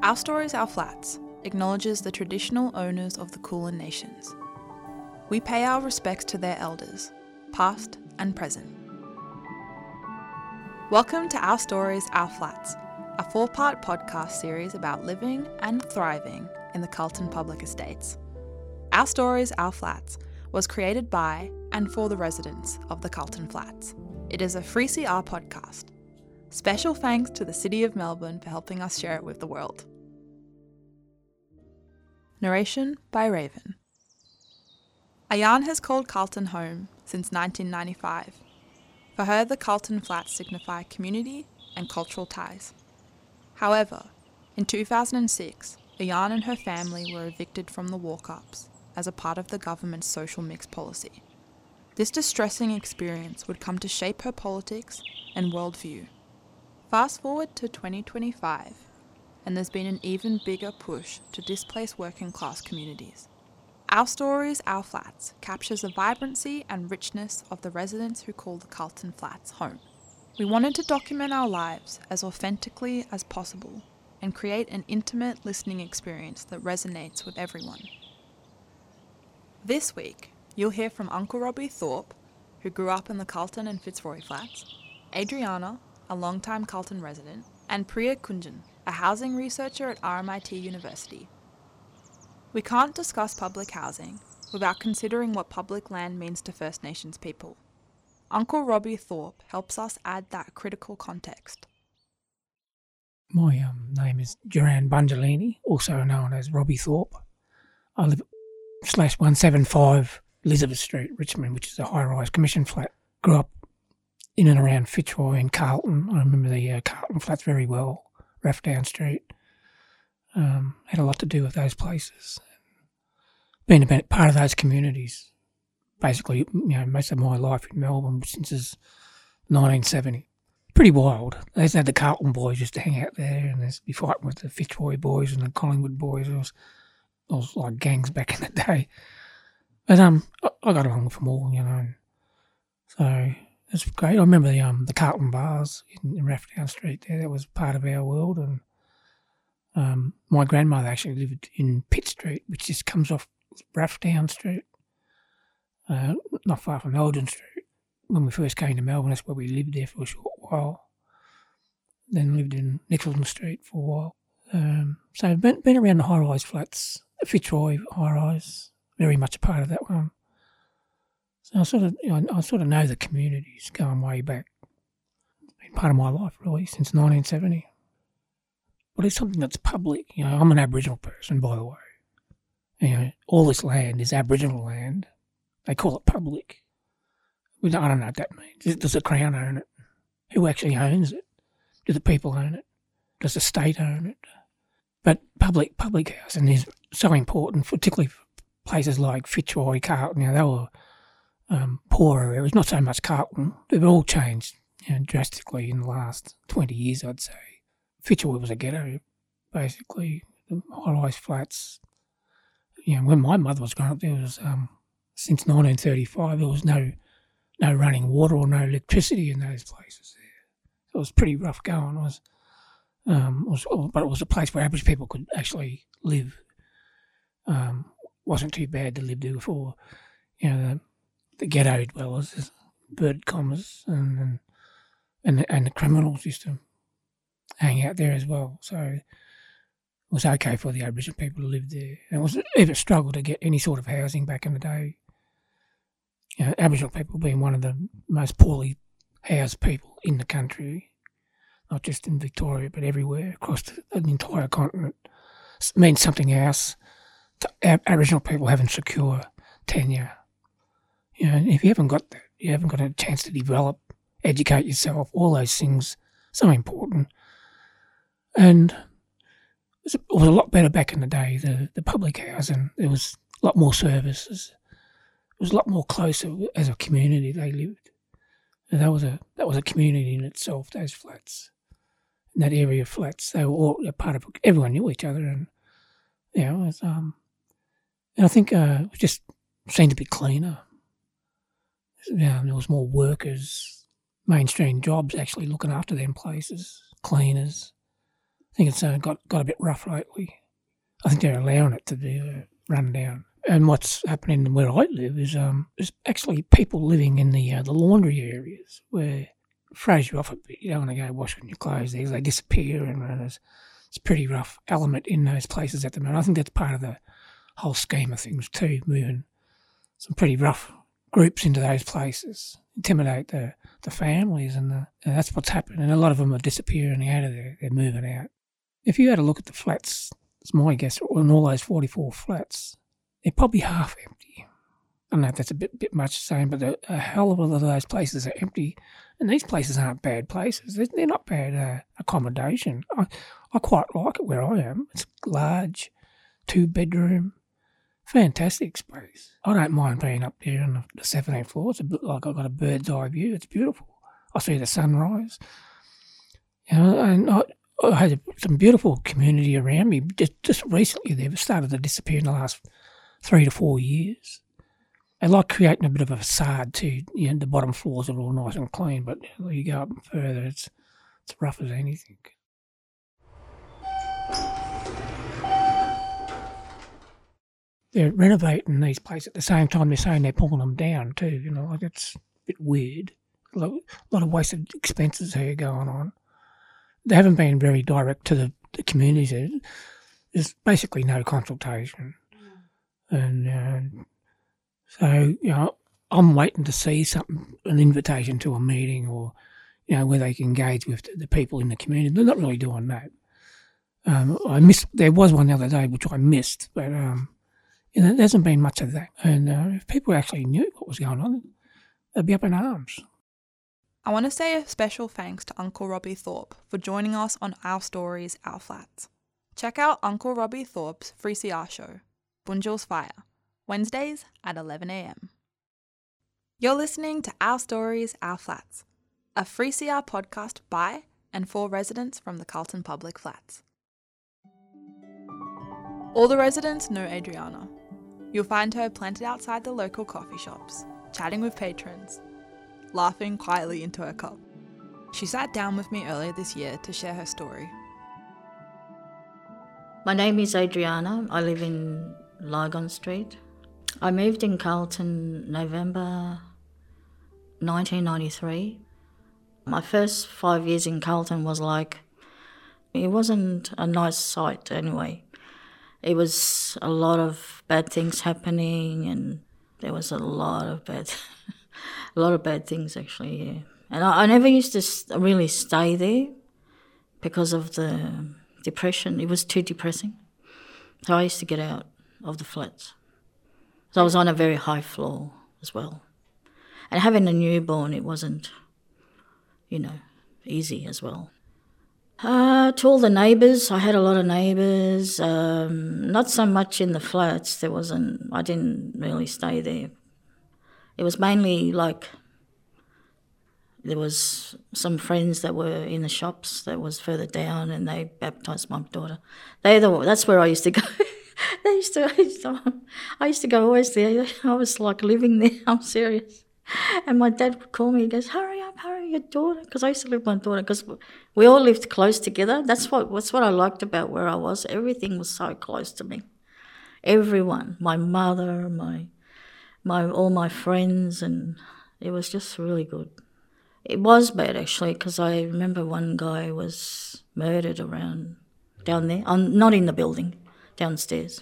Our Stories, Our Flats acknowledges the traditional owners of the Kulin Nations. We pay our respects to their elders, past and present. Welcome to Our Stories, Our Flats, a 4-part podcast series about living and thriving in the Carlton Public Estates. Our Stories, Our Flats was created by and for the residents of the Carlton Flats. It is a 3CR podcast. Special thanks to the City of Melbourne for helping us share it with the world. Narration by Raven. Ayaan has called Carlton home since 1995. For her, the Carlton Flats signify community and cultural ties. However, in 2006, Ayaan and her family were evicted from the walk-ups as a part of the government's social mix policy. This distressing experience would come to shape her politics and worldview. Fast forward to 2025, and there's been an even bigger push to displace working class communities. Our Stories, Our Flats captures the vibrancy and richness of the residents who call the Carlton Flats home. We wanted to document our lives as authentically as possible and create an intimate listening experience that resonates with everyone. This week, you'll hear from Uncle Robbie Thorpe, who grew up in the Carlton and Fitzroy Flats, Adriana, a long-time Carlton resident, and Priya Kunjan, a housing researcher at RMIT University. We can't discuss public housing without considering what public land means to First Nations people. Uncle Robbie Thorpe helps us add that critical context. My name is Duran Bungelini, also known as Robbie Thorpe. I live at /175 Elizabeth Street, Richmond, which is a high-rise commission flat. Grew up in and around Fitzroy and Carlton. I remember the Carlton Flats very well. Rathdown Street. Had a lot to do with those places. Been a part of those communities, basically, most of my life in Melbourne since 1970. Pretty wild. They used to have the Carlton boys used to hang out there, and there'd be fighting with the Fitzroy boys and the Collingwood boys. It was like gangs back in the day. But I got along with them all, So it's great. I remember the Carlton bars in Rathdown Street there. That was part of our world. And my grandmother actually lived in Pitt Street, which just comes off Rathdown Street, not far from Eldon Street. When we first came to Melbourne, that's where we lived there for a short while. Then lived in Nicholson Street for a while. So I've been around the high-rise flats, Fitzroy high-rise, very much a part of that one. So I sort of know the communities going way back. It's been part of my life really since 1970. But it's something that's public. I'm an Aboriginal person, by the way. All this land is Aboriginal land. They call it public. I don't know what that means. Does the Crown own it? Who actually owns it? Do the people own it? Does the state own it? But public housing is so important, particularly for places like Fitzroy, Carlton. They were poorer areas, not so much Carlton. They've all changed drastically in the last 20 years, I'd say. Fitzroy was a ghetto, basically. The high-rise flats. When my mother was growing up, there was, since 1935, there was no running water or no electricity in those places there. So it was pretty rough going. But it was a place where average people could actually live. Wasn't too bad to live there before, the ghetto dwellers, bird commas, and the criminals used to hang out there as well. So it was okay for the Aboriginal people to live there. And it was even a struggle to get any sort of housing back in the day. Aboriginal people being one of the most poorly housed people in the country, not just in Victoria but everywhere across the entire continent. It means something else to Aboriginal people having secure tenure. If you haven't got that, you haven't got a chance to develop, educate yourself, all those things, so important. And it was a lot better back in the day, the public housing. There was a lot more services. It was a lot more closer as a community they lived. And that was a community in itself, those flats. In that area of flats, they were all a part of, everyone knew each other. And, it was, and I think it just seemed to be cleaner. There was more workers, mainstream jobs actually looking after them places, cleaners, think it's got a bit rough lately. I think they're allowing it to be run down. And what's happening where I live is there's actually people living in the laundry areas where Fraser off a bit. You don't want to go washing your clothes there. They disappear, and it's a pretty rough element in those places at the moment. I think that's part of the whole scheme of things too, moving some pretty rough groups into those places, intimidate the families, and that's what's happening. And a lot of them are disappearing out of there. They're moving out. If you had a look at the flats, it's my guess, on all those 44 flats, they're probably half empty. I don't know if that's a bit much saying, but a hell of a lot of those places are empty. And these places aren't bad places. They're not bad accommodation. I quite like it where I am. It's large, 2-bedroom, fantastic space. I don't mind being up there on the 17th floor. It's a bit like I've got a bird's eye view. It's beautiful. I see the sunrise. And I had some beautiful community around me. Just recently, they've started to disappear in the last 3 to 4 years. They like creating a bit of a facade too. The bottom floors are all nice and clean, but you go up further, it's rough as anything. They're renovating these places at the same time they're saying they're pulling them down too. Like it's a bit weird. A lot of wasted expenses here going on. They haven't been very direct to the communities. There's basically no consultation. And so, I'm waiting to see an invitation to a meeting or, where they can engage with the people in the community. They're not really doing that. There was one the other day which I missed, but there hasn't been much of that. And if people actually knew what was going on, they'd be up in arms. I want to say a special thanks to Uncle Robbie Thorpe for joining us on Our Stories, Our Flats. Check out Uncle Robbie Thorpe's 3CR show, Bunjil's Fire, Wednesdays at 11 a.m. You're listening to Our Stories, Our Flats, a 3CR podcast by and for residents from the Carlton Public Flats. All the residents know Adriana. You'll find her planted outside the local coffee shops, chatting with patrons, laughing quietly into her cup. She sat down with me earlier this year to share her story. My name is Adriana. I live in Lygon Street. I moved in Carlton November 1993. My first 5 years in Carlton was it wasn't a nice sight anyway. It was a lot of bad things happening, and there was a lot of bad things actually, yeah. And I never used to really stay there because of the depression. It was too depressing. So I used to get out of the flats. So I was on a very high floor as well. And having a newborn, it wasn't, easy as well. To all the neighbours, I had a lot of neighbours. Not so much in the flats. I didn't really stay there. It was mainly there was some friends that were in the shops that was further down, and they baptised my daughter. That's where I used to go. I used to go always there. I was living there. I'm serious. And my dad would call me. He goes, "Hurry up, hurry, your daughter." Because I used to live with my daughter. Because we all lived close together. That's what I liked about where I was. Everything was so close to me. Everyone, my mother, all my friends, and it was just really good. It was bad actually, because I remember one guy was murdered around down there, not in the building, downstairs.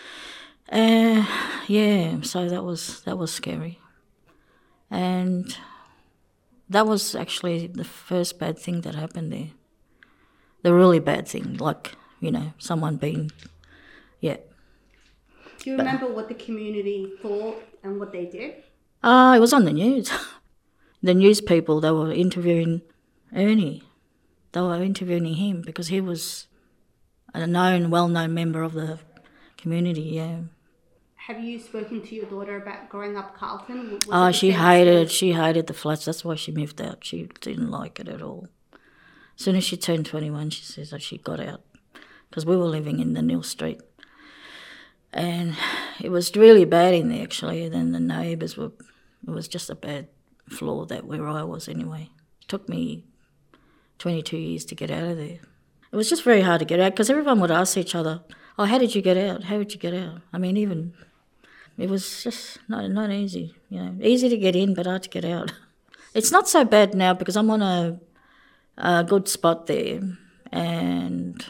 So that was scary. And that was actually the first bad thing that happened there. The really bad thing, someone being, yeah. Do you remember what the community thought and what they did? It was on the news. The news people, they were interviewing Ernie. They were interviewing him because he was a well-known member of the community, yeah. Have you spoken to your daughter about growing up Carlton? She hated the flats. That's why she moved out. She didn't like it at all. As soon as she turned 21, she says that she got out because we were living in the Neil Street. And it was really bad in there, actually. And then the neighbours it was just a bad floor where I was anyway. It took me 22 years to get out of there. It was just very hard to get out because everyone would ask each other, "Oh, how did you get out? How did you get out?" I mean, even it was just not easy. Easy to get in, but hard to get out. It's not so bad now because I'm on a good spot there, and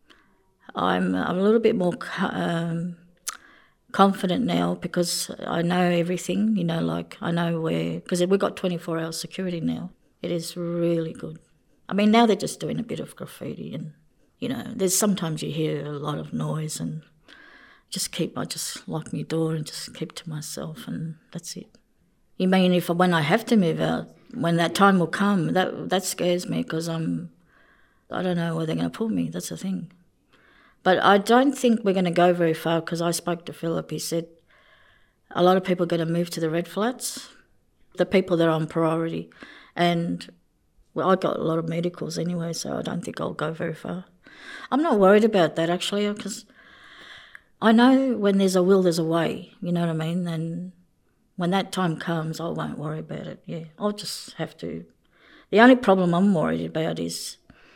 I'm a little bit more confident now because I know everything. Like I know where, because we've got 24-hour security now. It is really good. I mean, now they're just doing a bit of graffiti, and there's sometimes you hear a lot of noise, and I just lock my door and just keep to myself, and that's it. You mean when I have to move out, when that time will come, that scares me because I don't know where they're going to put me. That's the thing. But I don't think we're going to go very far because I spoke to Philip. He said a lot of people are going to move to the red flats, the people that are on priority, and I got a lot of medicals anyway, so I don't think I'll go very far. I'm not worried about that actually because I know when there's a will, there's a way, you know what I mean? And when that time comes, I won't worry about it, yeah. I'll just have to... The only problem I'm worried about is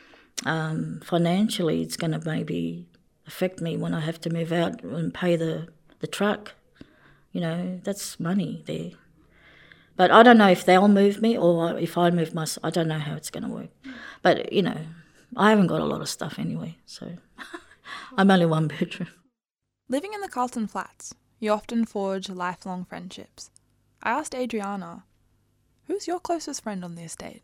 financially it's going to maybe affect me when I have to move out and pay the truck. That's money there. But I don't know if they'll move me or if I move myself. I don't know how it's going to work. But, I haven't got a lot of stuff anyway, so I'm only one bedroom. Living in the Carlton Flats, you often forge lifelong friendships. I asked Adriana, who's your closest friend on the estate?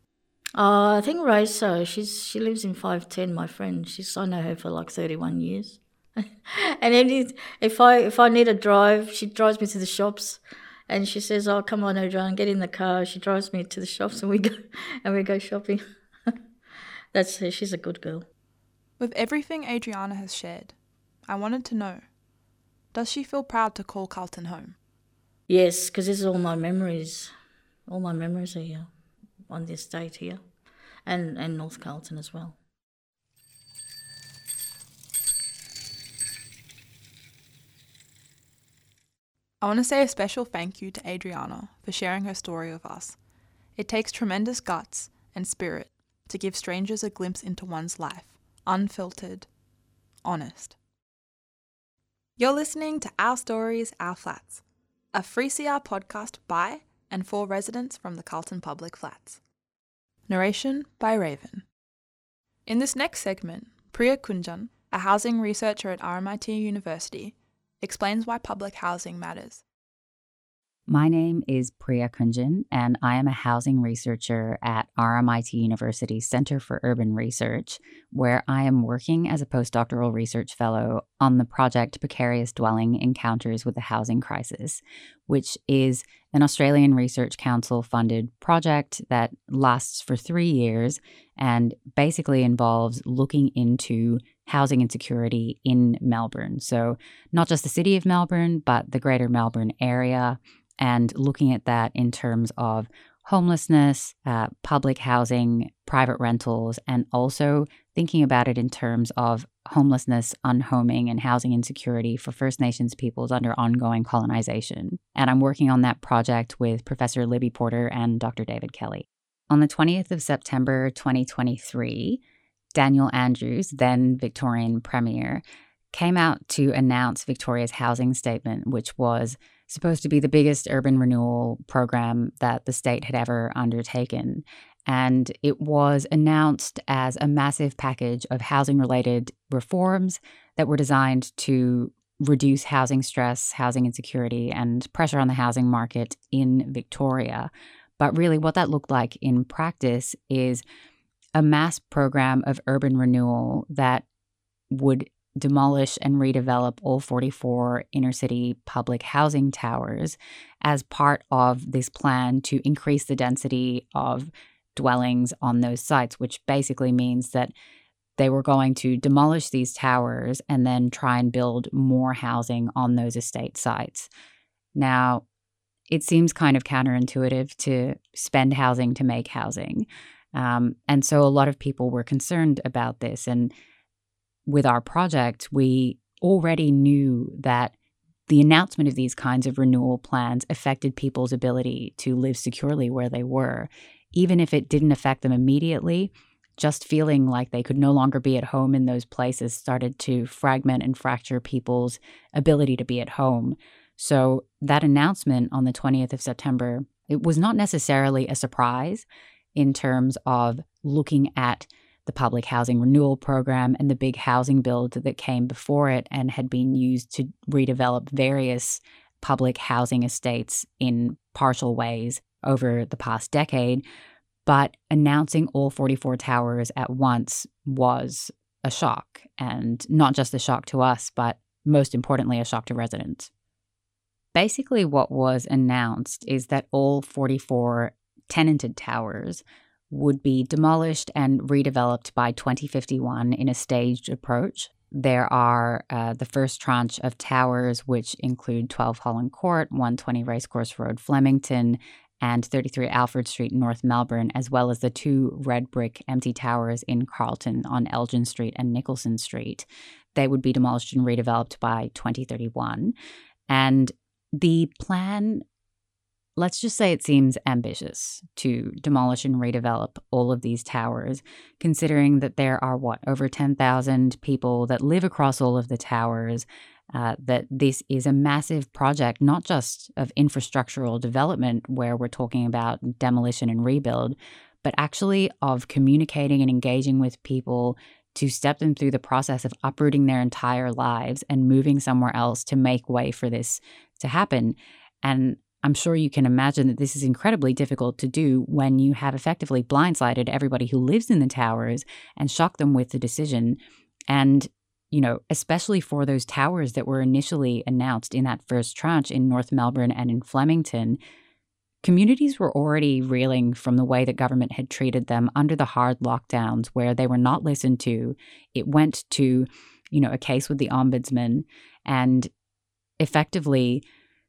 I think Raisa, she lives in 510, my friend. I know her for like 31 years. And if I need a drive, she drives me to the shops and she says, "Oh, come on, Adriana, get in the car." She drives me to the shops and we go shopping. That's her. She's a good girl. With everything Adriana has shared, I wanted to know, does she feel proud to call Carlton home? Yes, because this is all my memories. All my memories are here, on the estate here, and North Carlton as well. I want to say a special thank you to Adriana for sharing her story with us. It takes tremendous guts and spirit to give strangers a glimpse into one's life, unfiltered, honest. You're listening to Our Stories, Our Flats, a 3CR podcast by and for residents from the Carlton Public Flats. Narration by Raven. In this next segment, Priya Kunjan, a housing researcher at RMIT University, explains why public housing matters. My name is Priya Kunjan, and I am a housing researcher at RMIT University's Center for Urban Research, where I am working as a postdoctoral research fellow on the project Precarious Dwelling Encounters with the Housing Crisis, which is an Australian Research Council-funded project that lasts for 3 years and basically involves looking into housing insecurity in Melbourne. So not just the city of Melbourne, but the greater Melbourne area, and looking at that in terms of homelessness, public housing, private rentals, and also thinking about it in terms of homelessness, unhoming, and housing insecurity for First Nations peoples under ongoing colonization. And I'm working on that project with Professor Libby Porter and Dr. David Kelly. On the 20th of September 2023, Daniel Andrews, then Victorian Premier, came out to announce Victoria's housing statement, which was supposed to be the biggest urban renewal program that the state had ever undertaken. And it was announced as a massive package of housing-related reforms that were designed to reduce housing stress, housing insecurity, and pressure on the housing market in Victoria. But really what that looked like in practice is a mass program of urban renewal that would demolish and redevelop all 44 inner-city public housing towers as part of this plan to increase the density of dwellings on those sites, which basically means that they were going to demolish these towers and then try and build more housing on those estate sites. Now, it seems kind of counterintuitive to spend housing to make housing. And so a lot of people were concerned about this. And with our project, we already knew that the announcement of these kinds of renewal plans affected people's ability to live securely where they were. Even if it didn't affect them immediately, just feeling like they could no longer be at home in those places started to fragment and fracture people's ability to be at home. So that announcement on the 20th of September, it was not necessarily a surprise in terms of looking at the public housing renewal program and the big housing build that came before it and had been used to redevelop various public housing estates in partial ways over the past decade. But announcing all 44 towers at once was a shock, and not just a shock to us, but most importantly, a shock to residents. Basically, what was announced is that all 44 tenanted towers would be demolished and redeveloped by 2051 in a staged approach. There are the first tranche of towers, which include 12 Holland Court, 120 Racecourse Road, Flemington, and 33 Alfred Street, North Melbourne, as well as the 2 red brick empty towers in Carlton on Elgin Street and Nicholson Street. They would be demolished and redeveloped by 2031. And the plan, let's just say it seems ambitious to demolish and redevelop all of these towers, considering that there are, over 10,000 people that live across all of the towers, that this is a massive project, not just of infrastructural development where we're talking about demolition and rebuild, but actually of communicating and engaging with people to step them through the process of uprooting their entire lives and moving somewhere else to make way for this to happen. And I'm sure you can imagine that this is incredibly difficult to do when you have effectively blindsided everybody who lives in the towers and shocked them with the decision. And, especially for those towers that were initially announced in that first tranche in North Melbourne and in Flemington, communities were already reeling from the way that government had treated them under the hard lockdowns where they were not listened to. It went to, a case with the Ombudsman, and effectively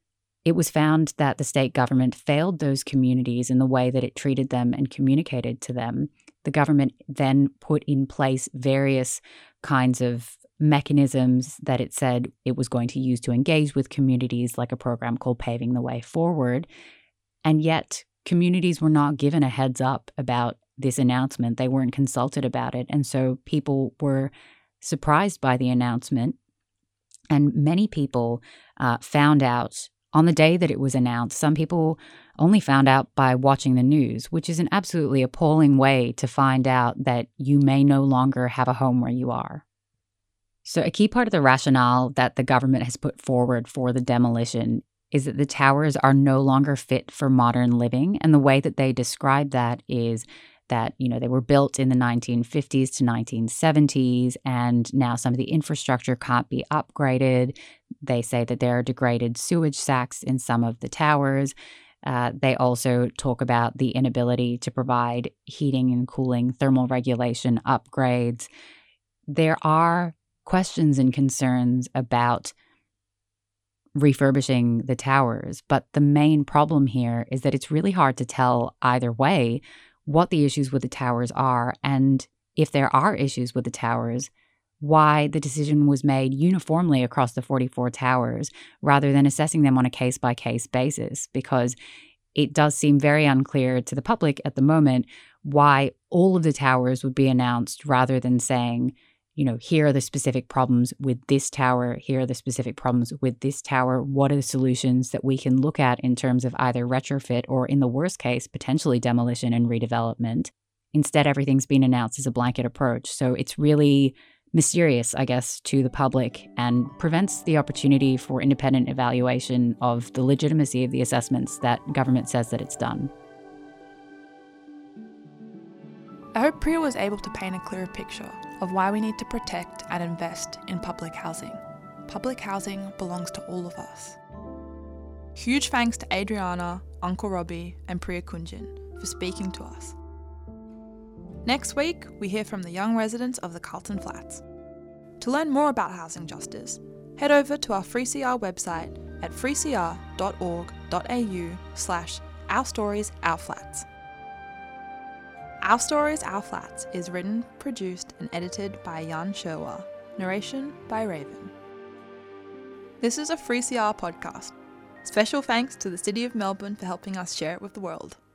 it was found that the state government failed those communities in the way that it treated them and communicated to them. The government then put in place various kinds of mechanisms that it said it was going to use to engage with communities, like a program called Paving the Way Forward. And yet communities were not given a heads up about this announcement. They weren't consulted about it. And so people were surprised by the announcement. And many people found out on the day that it was announced. Some people only found out by watching the news, which is an absolutely appalling way to find out that you may no longer have a home where you are. So a key part of the rationale that the government has put forward for the demolition is that the towers are no longer fit for modern living. And the way that they describe that is that, they were built in the 1950s to 1970s, and now some of the infrastructure can't be upgraded. They say that there are degraded sewage sacks in some of the towers. They also talk about the inability to provide heating and cooling, thermal regulation upgrades. There are questions and concerns about refurbishing the towers, but the main problem here is that it's really hard to tell either way what the issues with the towers are, and if there are issues with the towers, why the decision was made uniformly across the 44 towers rather than assessing them on a case-by-case basis, because it does seem very unclear to the public at the moment why all of the towers would be announced rather than saying, here are the specific problems with this tower, here are the specific problems with this tower, what are the solutions that we can look at in terms of either retrofit or, in the worst case, potentially demolition and redevelopment. Instead, everything's been announced as a blanket approach. So it's really mysterious, I guess, to the public and prevents the opportunity for independent evaluation of the legitimacy of the assessments that government says that it's done. I hope Priya was able to paint a clearer picture of why we need to protect and invest in public housing. Public housing belongs to all of us. Huge thanks to Adriana, Uncle Robbie, and Priya Kunjan for speaking to us. Next week, we hear from the young residents of the Carlton Flats. To learn more about housing justice, head over to our 3CR website at 3cr.org.au/ourstoriesourflats. Our Stories, Our Flats is written, produced, and edited by Jan Sherwa. Narration by Raven. This is a 3CR podcast. Special thanks to the City of Melbourne for helping us share it with the world.